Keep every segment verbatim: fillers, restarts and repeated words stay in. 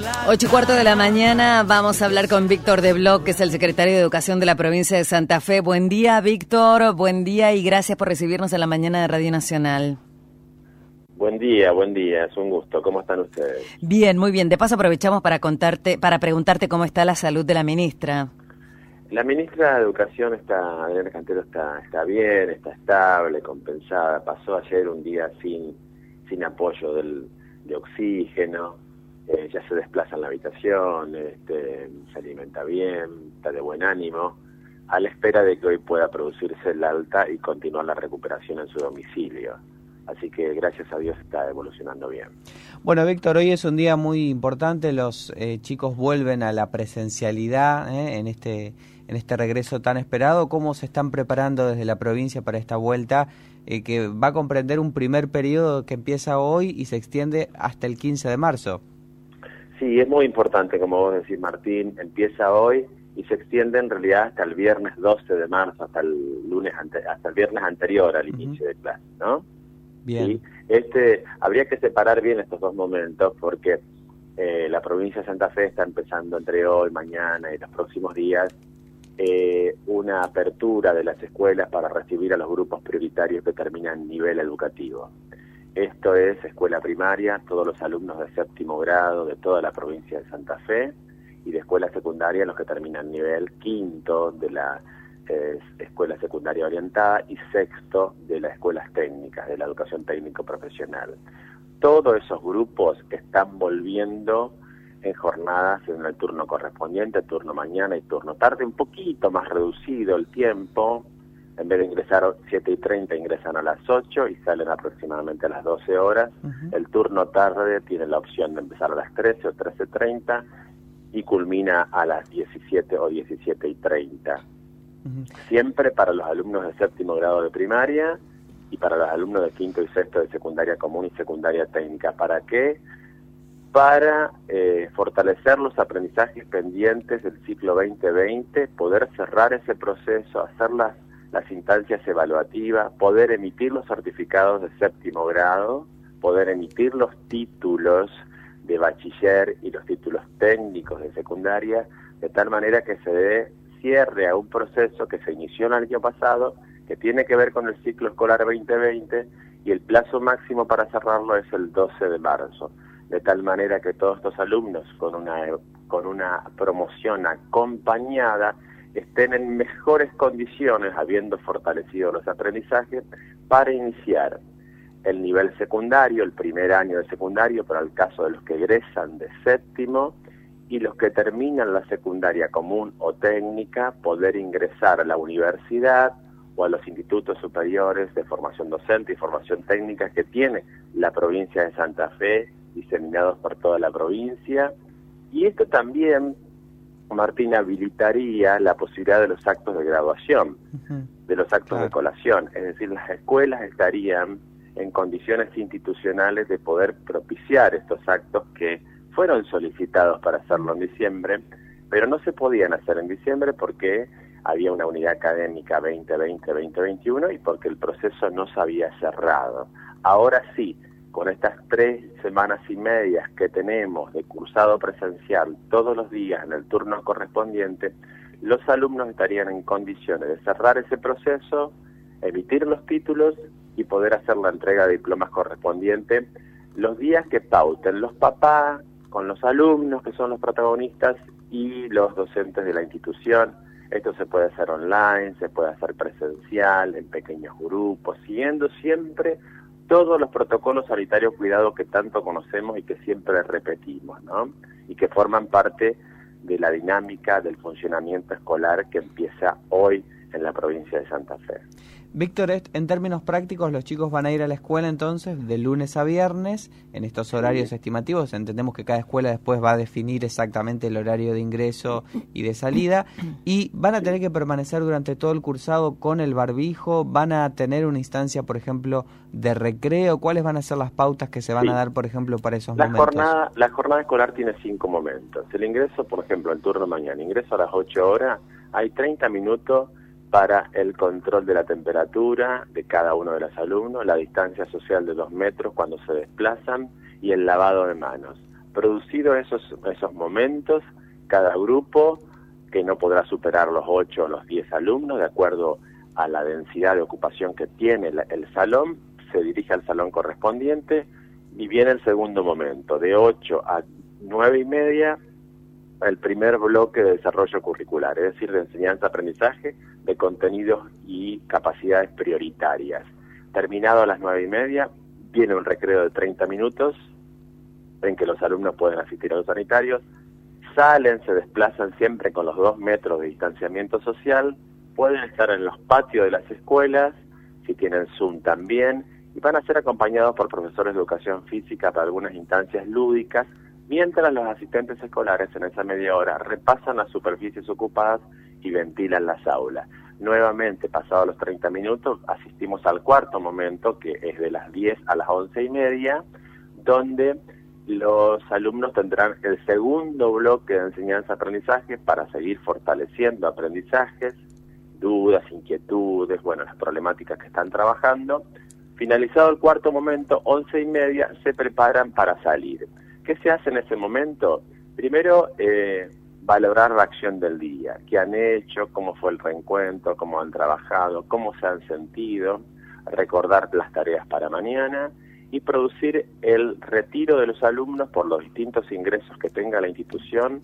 Ocho y cuarto de la mañana vamos a hablar con Víctor de Bloch, que es el secretario de Educación de la provincia de Santa Fe. Buen día, Víctor, buen día y gracias por recibirnos en la mañana de Radio Nacional. Buen día, buen día, es un gusto. ¿Cómo están ustedes? Bien, muy bien. De paso aprovechamos para contarte, para preguntarte cómo está la salud de la ministra. La ministra de Educación, está, Adriana Cantero, está, está bien, está estable, compensada. Pasó ayer un día sin, sin apoyo del, de oxígeno. Eh, ya se desplaza en la habitación, este, se alimenta bien, está de buen ánimo, a la espera de que hoy pueda producirse el alta y continuar la recuperación en su domicilio. Así que gracias a Dios está evolucionando bien. Bueno, Víctor, hoy es un día muy importante, los eh, chicos vuelven a la presencialidad ¿eh? en este en este regreso tan esperado. ¿Cómo se están preparando desde la provincia para esta vuelta eh, que va a comprender un primer periodo que empieza hoy y se extiende hasta el quince de marzo? Sí, es muy importante, como vos decís, Martín, empieza hoy y se extiende en realidad hasta el viernes doce de marzo, hasta el lunes ante, hasta el viernes anterior al uh-huh. inicio de clase, ¿no? Bien. ¿Sí? Este, habría que separar bien estos dos momentos porque eh, la provincia de Santa Fe está empezando entre hoy, mañana y los próximos días eh, una apertura de las escuelas para recibir a los grupos prioritarios que terminan nivel educativo. Esto es escuela primaria, todos los alumnos de séptimo grado de toda la provincia de Santa Fe, y de escuela secundaria los que terminan nivel quinto de la eh, escuela secundaria orientada y sexto de las escuelas técnicas, de la educación técnico profesional. Todos esos grupos están volviendo en jornadas en el turno correspondiente, turno mañana y turno tarde, un poquito más reducido el tiempo. En vez de ingresar a siete y treinta, ingresan a las ocho y salen aproximadamente a las doce horas. Uh-huh. El turno tarde tiene la opción de empezar a las trece o trece treinta y culmina a las diecisiete o diecisiete y treinta. Uh-huh. Siempre para los alumnos de séptimo grado de primaria y para los alumnos de quinto y sexto de secundaria común y secundaria técnica. ¿Para qué? Para eh, fortalecer los aprendizajes pendientes del ciclo veinte veinte, poder cerrar ese proceso, hacer las las instancias evaluativas, poder emitir los certificados de séptimo grado, poder emitir los títulos de bachiller y los títulos técnicos de secundaria, de tal manera que se dé cierre a un proceso que se inició el año pasado, que tiene que ver con el ciclo escolar veinte veinte, y el plazo máximo para cerrarlo es el doce de marzo, de tal manera que todos estos alumnos con una, con una promoción acompañada estén en mejores condiciones, habiendo fortalecido los aprendizajes, para iniciar el nivel secundario, el primer año de secundario, para el caso de los que egresan de séptimo, y los que terminan la secundaria común o técnica, poder ingresar a la universidad o a los institutos superiores de formación docente y formación técnica que tiene la provincia de Santa Fe, diseminados por toda la provincia. Y esto también, Martín, habilitaría la posibilidad de los actos de graduación, uh-huh. de los actos claro. de colación, es decir, las escuelas estarían en condiciones institucionales de poder propiciar estos actos que fueron solicitados para hacerlo en diciembre, pero no se podían hacer en diciembre porque había una unidad académica veinte veinte veinte veintiuno y porque el proceso no se había cerrado. Ahora sí, con estas tres semanas y medias que tenemos de cursado presencial todos los días en el turno correspondiente, los alumnos estarían en condiciones de cerrar ese proceso, emitir los títulos y poder hacer la entrega de diplomas correspondientes los días que pauten los papás con los alumnos, que son los protagonistas, y los docentes de la institución. Esto se puede hacer online, se puede hacer presencial, en pequeños grupos, siguiendo siempre todos los protocolos sanitarios cuidados que tanto conocemos y que siempre repetimos, ¿no? Y que forman parte de la dinámica del funcionamiento escolar que empieza hoy en la provincia de Santa Fe. Víctor, en términos prácticos, los chicos van a ir a la escuela entonces de lunes a viernes en estos horarios sí. estimativos. Entendemos que cada escuela después va a definir exactamente el horario de ingreso y de salida, y van a tener que permanecer durante todo el cursado con el barbijo. Van a tener una instancia, por ejemplo, de recreo. ¿Cuáles van a ser las pautas que se van sí. a dar, por ejemplo, para esos la momentos? Jornada, la jornada escolar tiene cinco momentos. El ingreso, por ejemplo, el turno mañana, ingreso a las ocho horas, hay treinta minutos para el control de la temperatura de cada uno de los alumnos, la distancia social de dos metros cuando se desplazan y el lavado de manos. Producido esos, esos momentos, cada grupo, que no podrá superar los ocho o los diez alumnos, de acuerdo a la densidad de ocupación que tiene el, el salón, se dirige al salón correspondiente y viene el segundo momento, de ocho a nueve y media, el primer bloque de desarrollo curricular, es decir, de enseñanza-aprendizaje de contenidos y capacidades prioritarias. Terminado a las nueve y media, viene un recreo de treinta minutos en que los alumnos pueden asistir a los sanitarios, salen, se desplazan siempre con los dos metros de distanciamiento social, pueden estar en los patios de las escuelas, si tienen Zoom también, y van a ser acompañados por profesores de educación física para algunas instancias lúdicas, mientras los asistentes escolares en esa media hora repasan las superficies ocupadas y ventilan las aulas. Nuevamente, pasados los treinta minutos, asistimos al cuarto momento, que es de las diez a las once y media, donde los alumnos tendrán el segundo bloque de enseñanza-aprendizaje para seguir fortaleciendo aprendizajes, dudas, inquietudes, bueno, las problemáticas que están trabajando. Finalizado el cuarto momento, once y media, se preparan para salir. ¿Qué se hace en ese momento? Primero, eh, valorar la acción del día, qué han hecho, cómo fue el reencuentro, cómo han trabajado, cómo se han sentido, recordar las tareas para mañana y producir el retiro de los alumnos por los distintos ingresos que tenga la institución,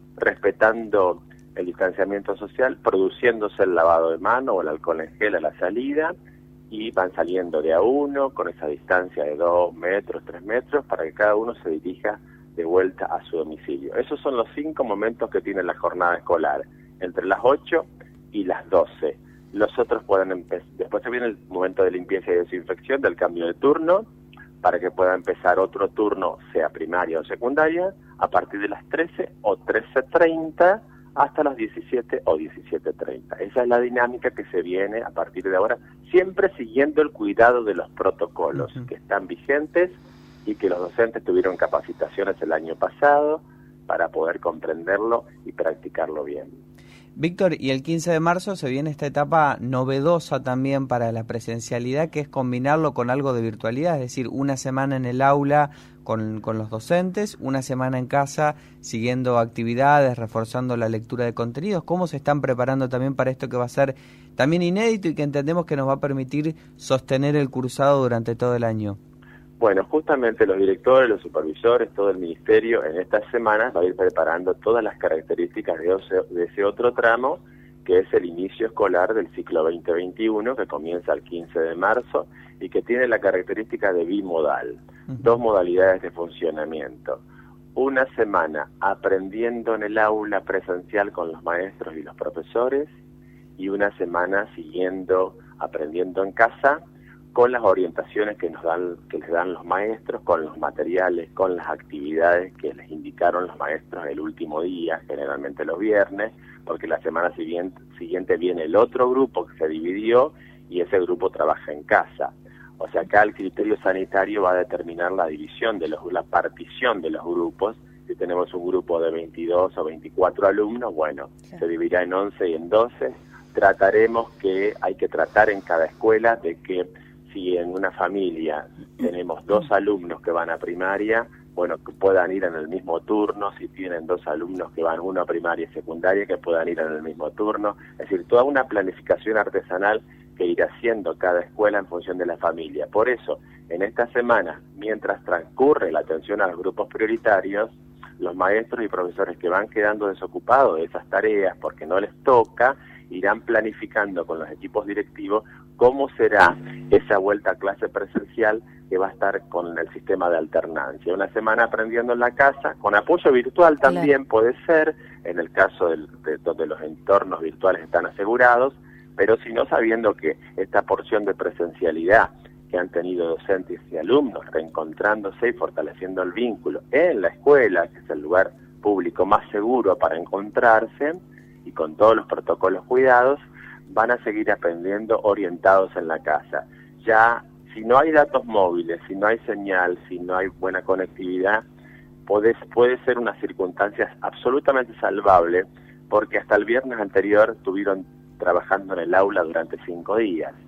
respetando el distanciamiento social, produciéndose el lavado de mano o el alcohol en gel a la salida, y van saliendo de a uno con esa distancia de dos metros, tres metros, para que cada uno se dirija de vuelta a su domicilio. Esos son los cinco momentos que tiene la jornada escolar, entre las ocho y las doce. Los otros pueden empezar, después se viene el momento de limpieza y desinfección, del cambio de turno, para que pueda empezar otro turno, sea primaria o secundaria, a partir de las trece o trece treinta, hasta las diecisiete o diecisiete treinta. Esa es la dinámica que se viene a partir de ahora, siempre siguiendo el cuidado de los protocolos uh-huh. que están vigentes y que los docentes tuvieron capacitaciones el año pasado para poder comprenderlo y practicarlo bien. Víctor, y el quince de marzo se viene esta etapa novedosa también para la presencialidad, que es combinarlo con algo de virtualidad, es decir, una semana en el aula con, con los docentes, una semana en casa siguiendo actividades, reforzando la lectura de contenidos. ¿Cómo se están preparando también para esto que va a ser también inédito y que entendemos que nos va a permitir sostener el cursado durante todo el año? Bueno, justamente los directores, los supervisores, todo el ministerio en estas semanas va a ir preparando todas las características de ese, de ese otro tramo, que es el inicio escolar del ciclo veinte veintiuno, que comienza el quince de marzo y que tiene la característica de bimodal, uh-huh. dos modalidades de funcionamiento. Una semana aprendiendo en el aula presencial con los maestros y los profesores, y una semana siguiendo aprendiendo en casa, con las orientaciones que nos dan, que les dan los maestros, con los materiales, con las actividades que les indicaron los maestros el último día, generalmente los viernes, porque la semana siguiente, siguiente viene el otro grupo que se dividió y ese grupo trabaja en casa. O sea, acá el criterio sanitario va a determinar la división de los, la partición de los grupos. Si tenemos un grupo de veintidós o veinticuatro alumnos, bueno, sí. se dividirá en once y en doce. Trataremos que hay que tratar en cada escuela de que si en una familia tenemos dos alumnos que van a primaria, bueno, que puedan ir en el mismo turno, si tienen dos alumnos que van uno a primaria y secundaria, que puedan ir en el mismo turno, es decir, toda una planificación artesanal que irá haciendo cada escuela en función de la familia. Por eso, en esta semana, mientras transcurre la atención a los grupos prioritarios, los maestros y profesores que van quedando desocupados de esas tareas porque no les toca, irán planificando con los equipos directivos cómo será esa vuelta a clase presencial que va a estar con el sistema de alternancia. Una semana aprendiendo en la casa, con apoyo virtual también claro. puede ser, en el caso del, de donde los entornos virtuales están asegurados, pero si no, sabiendo que esta porción de presencialidad que han tenido docentes y alumnos, reencontrándose y fortaleciendo el vínculo en la escuela, que es el lugar público más seguro para encontrarse, y con todos los protocolos cuidados, van a seguir aprendiendo orientados en la casa. Ya, si no hay datos móviles, si no hay señal, si no hay buena conectividad, puede, puede ser una circunstancia absolutamente salvable, porque hasta el viernes anterior estuvieron trabajando en el aula durante cinco días.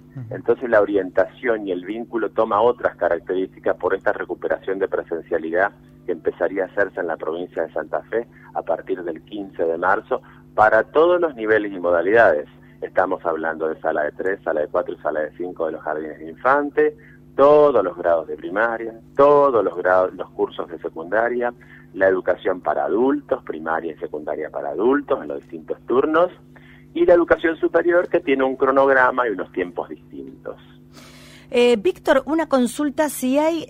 Entonces la orientación y el vínculo toma otras características por esta recuperación de presencialidad que empezaría a hacerse en la provincia de Santa Fe a partir del quince de marzo para todos los niveles y modalidades. Estamos hablando de sala de tres, sala de cuatro y sala de cinco de los jardines de infantes, todos los grados de primaria, todos los grados, los cursos de secundaria, la educación para adultos, primaria y secundaria para adultos en los distintos turnos, y la educación superior que tiene un cronograma y unos tiempos distintos. Eh, Víctor, una consulta, si hay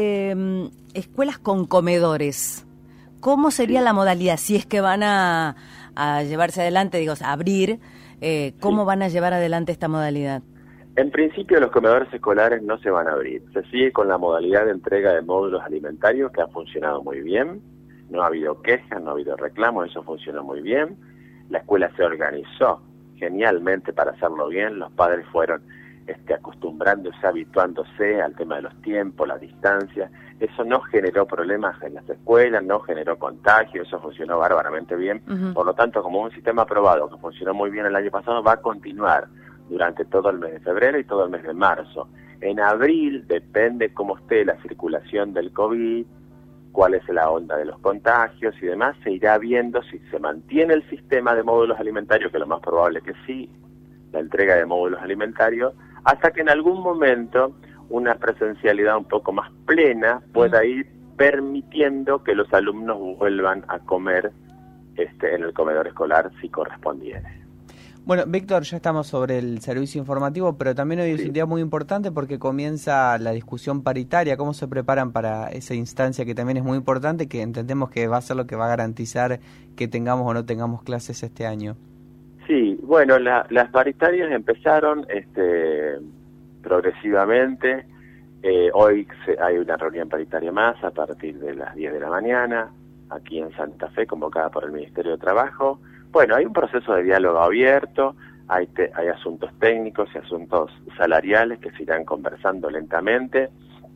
eh, escuelas con comedores, ¿cómo sería sí. la modalidad? Si es que van a, a llevarse adelante, digo, a abrir, eh, ¿cómo sí. van a llevar adelante esta modalidad? En principio los comedores escolares no se van a abrir, se sigue con la modalidad de entrega de módulos alimentarios que ha funcionado muy bien, no ha habido quejas, no ha habido reclamos, eso funcionó muy bien. La escuela se organizó genialmente para hacerlo bien, los padres fueron este, acostumbrándose, habituándose al tema de los tiempos, las distancias, eso no generó problemas en las escuelas, no generó contagio, eso funcionó bárbaramente bien, uh-huh. Por lo tanto, como un sistema aprobado que funcionó muy bien el año pasado, va a continuar durante todo el mes de febrero y todo el mes de marzo. En abril, depende cómo esté la circulación del COVID, cuál es la onda de los contagios y demás, se irá viendo si se mantiene el sistema de módulos alimentarios, que lo más probable que sí, la entrega de módulos alimentarios, hasta que en algún momento una presencialidad un poco más plena pueda ir permitiendo que los alumnos vuelvan a comer este, en el comedor escolar si correspondiere. Bueno, Víctor, ya estamos sobre el servicio informativo, pero también hoy es sí. un día muy importante porque comienza la discusión paritaria. ¿Cómo se preparan para esa instancia que también es muy importante, que entendemos que va a ser lo que va a garantizar que tengamos o no tengamos clases este año? Sí, bueno, la, las paritarias empezaron este, progresivamente. Eh, hoy se, hay una reunión paritaria más a partir de las diez de la mañana, aquí en Santa Fe, convocada por el Ministerio de Trabajo. Bueno, hay un proceso de diálogo abierto, hay, te, hay asuntos técnicos y asuntos salariales que se irán conversando lentamente.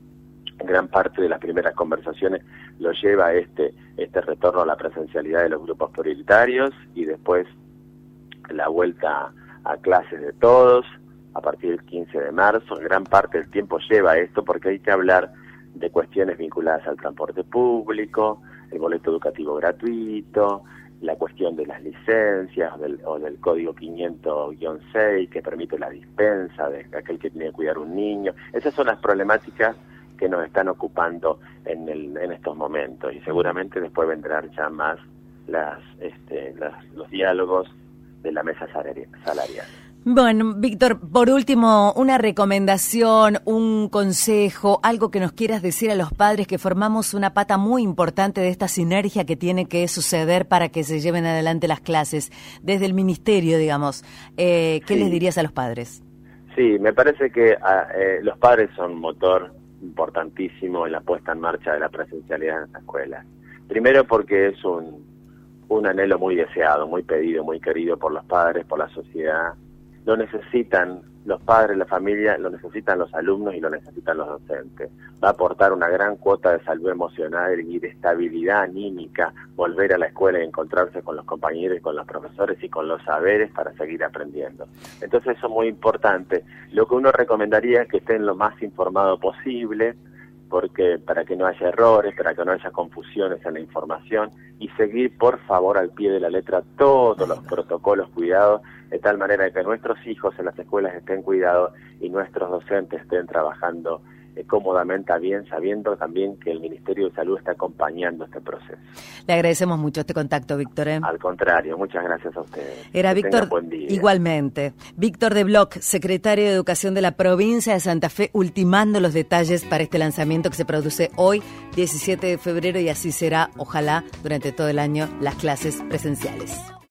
Gran parte de las primeras conversaciones lo lleva este, este retorno a la presencialidad de los grupos prioritarios y después la vuelta a clases de todos a partir del quince de marzo. Gran parte del tiempo lleva esto porque hay que hablar de cuestiones vinculadas al transporte público, el boleto educativo gratuito, la cuestión de las licencias o del, o del código quinientos guion seis que permite la dispensa de aquel que tiene que cuidar un niño. Esas son las problemáticas que nos están ocupando en, el, en estos momentos y seguramente después vendrán ya más las, este, las, los diálogos de la mesa salarial. Bueno, Víctor, por último, una recomendación, un consejo, algo que nos quieras decir a los padres que formamos una pata muy importante de esta sinergia que tiene que suceder para que se lleven adelante las clases desde el ministerio, digamos. Eh, ¿Qué sí. les dirías a los padres? Sí, me parece que eh, los padres son un motor importantísimo en la puesta en marcha de la presencialidad en la escuela. Primero porque es un, un anhelo muy deseado, muy pedido, muy querido por los padres, por la sociedad. Lo necesitan los padres, la familia, lo necesitan los alumnos y lo necesitan los docentes. Va a aportar una gran cuota de salud emocional y de estabilidad anímica, volver a la escuela y encontrarse con los compañeros y con los profesores y con los saberes para seguir aprendiendo. Entonces eso es muy importante. Lo que uno recomendaría es que estén lo más informado posible, porque para que no haya errores, para que no haya confusiones en la información y seguir por favor al pie de la letra todos los protocolos cuidados de tal manera que nuestros hijos en las escuelas estén cuidados y nuestros docentes estén trabajando eh, cómodamente, a bien, sabiendo también que el Ministerio de Salud está acompañando este proceso. Le agradecemos mucho este contacto, Víctor. ¿eh? Al contrario, muchas gracias a ustedes. Era que Víctor, buen día. Igualmente. Víctor de Bloch, secretario de Educación de la provincia de Santa Fe, ultimando los detalles para este lanzamiento que se produce hoy, diecisiete de febrero, y así será, ojalá, durante todo el año, las clases presenciales.